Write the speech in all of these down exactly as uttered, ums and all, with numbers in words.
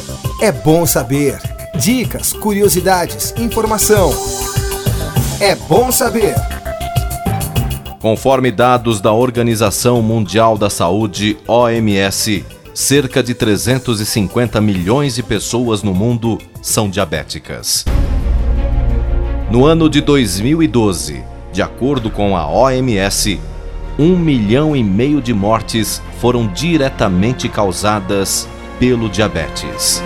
É bom saber. Dicas, curiosidades, informação. É bom saber. Conforme dados da Organização Mundial da Saúde, O M S, cerca de trezentos e cinquenta milhões de pessoas no mundo são diabéticas. No ano de dois mil e doze, de acordo com a O M S, um milhão e meio de mortes foram diretamente causadas pelo diabetes.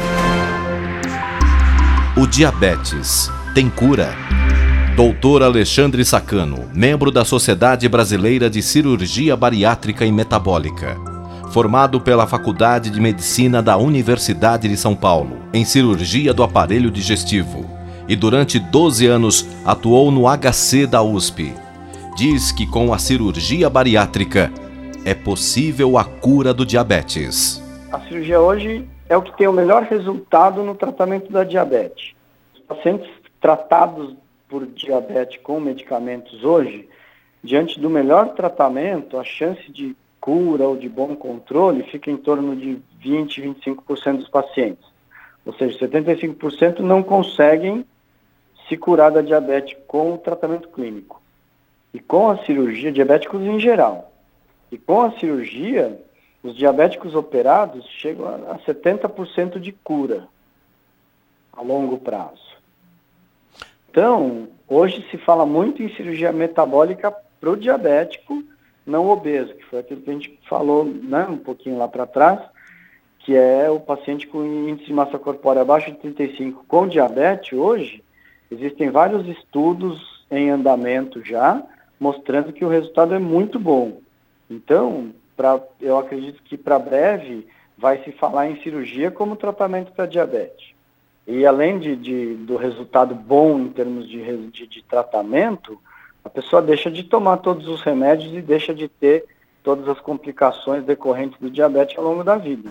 O diabetes tem cura? doutor Alexandre Sacano, membro da Sociedade Brasileira de Cirurgia Bariátrica e Metabólica, formado pela Faculdade de Medicina da Universidade de São Paulo, em cirurgia do aparelho digestivo, e durante doze anos atuou no H C da U S P. Diz que com a cirurgia bariátrica é possível a cura do diabetes. A cirurgia hoje é o que tem o melhor resultado no tratamento da diabetes. Os pacientes tratados por diabetes com medicamentos hoje, diante do melhor tratamento, a chance de cura ou de bom controle fica em torno de vinte, vinte e cinco por cento dos pacientes. Ou seja, setenta e cinco por cento não conseguem se curar da diabetes com o tratamento clínico. E com a cirurgia, diabéticos em geral. E com a cirurgia, os diabéticos operados chegam a setenta por cento de cura a longo prazo. Então, hoje se fala muito em cirurgia metabólica para o diabético não obeso, que foi aquilo que a gente falou, né, um pouquinho lá para trás, que é o paciente com índice de massa corpórea abaixo de trinta e cinco com diabetes. Hoje, existem vários estudos em andamento já, mostrando que o resultado é muito bom. Então, pra, eu acredito que para breve vai se falar em cirurgia como tratamento para diabetes. E além de, de, do resultado bom em termos de, de, de tratamento, a pessoa deixa de tomar todos os remédios e deixa de ter todas as complicações decorrentes do diabetes ao longo da vida.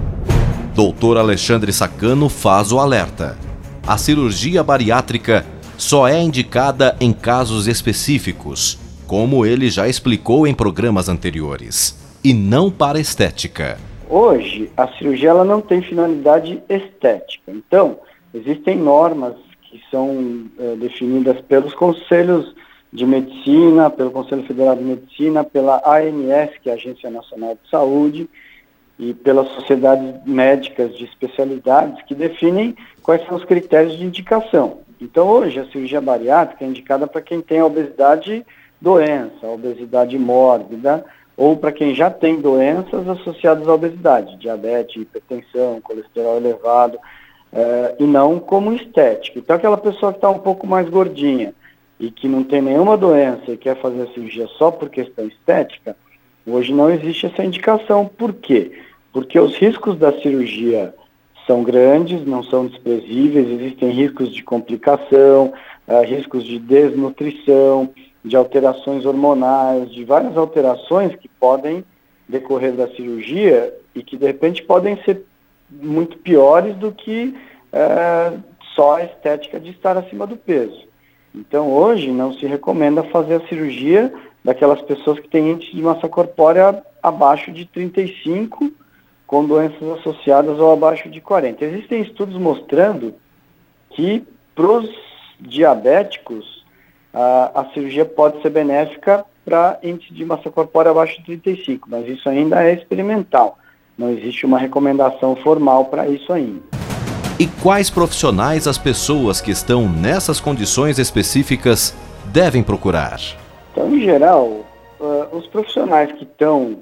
doutor Alexandre Sacano faz o alerta. A cirurgia bariátrica só é indicada em casos específicos, como ele já explicou em programas anteriores, e não para estética. Hoje, a cirurgia ela não tem finalidade estética. Então, existem normas que são é, definidas pelos conselhos de medicina, pelo Conselho Federal de Medicina, pela A N S, que é a Agência Nacional de Saúde, e pelas sociedades médicas de especialidades, que definem quais são os critérios de indicação. Então, hoje, a cirurgia bariátrica é indicada para quem tem a obesidade doença, a obesidade mórbida, ou para quem já tem doenças associadas à obesidade, diabetes, hipertensão, colesterol elevado, eh, e não como estética. Então, aquela pessoa que está um pouco mais gordinha e que não tem nenhuma doença e quer fazer a cirurgia só por questão estética, hoje não existe essa indicação. Por quê? Porque os riscos da cirurgia são grandes, não são desprezíveis, existem riscos de complicação, uh, riscos de desnutrição, de alterações hormonais, de várias alterações que podem decorrer da cirurgia e que de repente podem ser muito piores do que uh, só a estética de estar acima do peso. Então hoje não se recomenda fazer a cirurgia daquelas pessoas que têm índice de massa corpórea abaixo de trinta e cinco, com doenças associadas ou abaixo de quarenta. Existem estudos mostrando que para os diabéticos a, a cirurgia pode ser benéfica para índice de massa corpórea abaixo de trinta e cinco, mas isso ainda é experimental. Não existe uma recomendação formal para isso ainda. E quais profissionais as pessoas que estão nessas condições específicas devem procurar? Então, em geral, uh, os profissionais que estão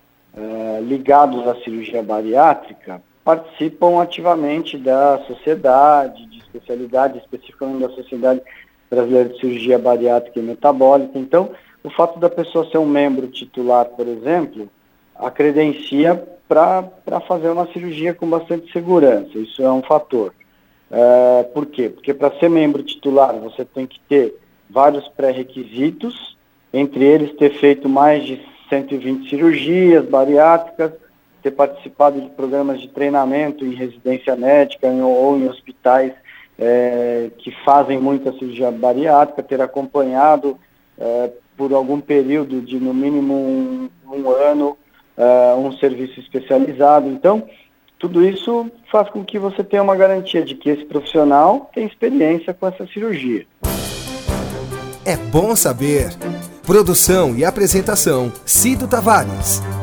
uh, ligados à cirurgia bariátrica participam ativamente da sociedade de especialidade, especificamente da Sociedade Brasileira de Cirurgia Bariátrica e Metabólica. Então, o fato da pessoa ser um membro titular, por exemplo, a credencia para fazer uma cirurgia com bastante segurança. Isso é um fator. Uh, por quê? Porque para ser membro titular você tem que ter vários pré-requisitos, entre eles ter feito mais de cento e vinte cirurgias bariátricas, ter participado de programas de treinamento em residência médica em, ou em hospitais é, que fazem muita cirurgia bariátrica, ter acompanhado é, por algum período de no mínimo um, um ano uh, um serviço especializado. Então, Tudo isso faz com que você tenha uma garantia de que esse profissional tem experiência com essa cirurgia. É bom saber. Produção e apresentação, Cido Tavares.